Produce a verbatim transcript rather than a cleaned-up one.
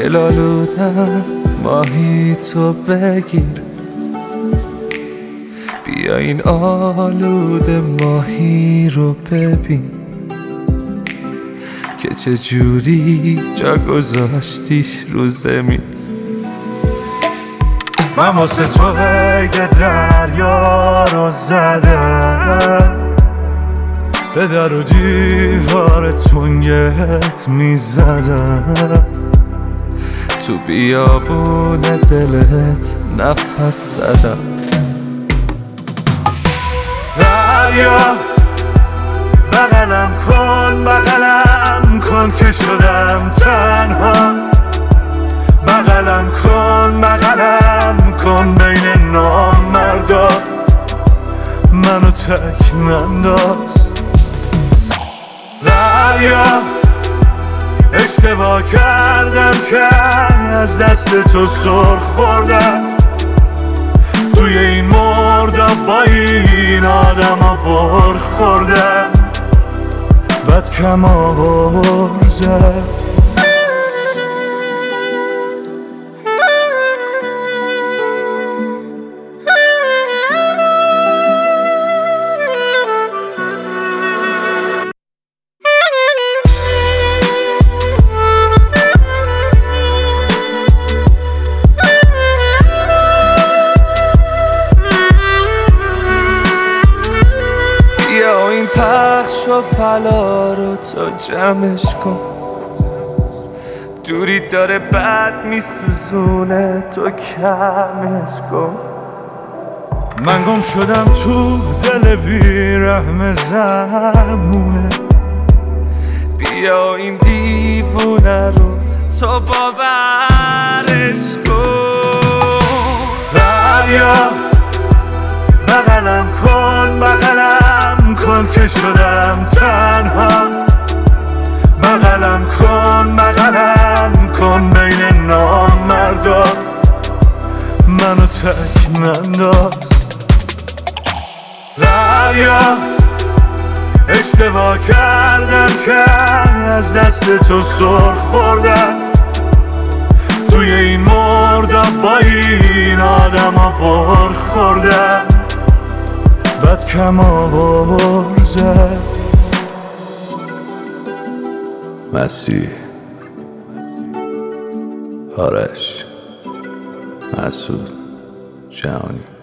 دلالودم ماهی تو بگیر، بیا این آلوده ماهی رو ببین که چجوری جا گذاشتیش رو زمین. من واسه تو قید دریا رو زدم، به در و دیوار تنگت میزدم، تو بیابون دلت نفس زدم. دریا بغلم کن بغلم کن که شدم تنها، بغلم کن بغلم کن بین نامردا، منو تک ننداز. دریا اشتباه کردم که از دست تو سر خوردم، توی این مردم با این آدم ها بر خوردم، بد کم آوردم. این پخش و پلا رو تو جمعش کن، دوری داره بد میسوزونه تو کمش کن. من گم شدم تو دل بیرحم زمونه، بیا این دیوونه رو تو باورش کن. دریا بغلم کن بغلم کن که شدم تنها، بغلم کن بغلم کن بین نامردا، منو تک ننداز. دریا اشتباه کردم که از دست تو سر خوردم، توی این مردم با این آدم ها بر خوردم، بد کم آورده. مسیح، آرش، مسعود، جهانی.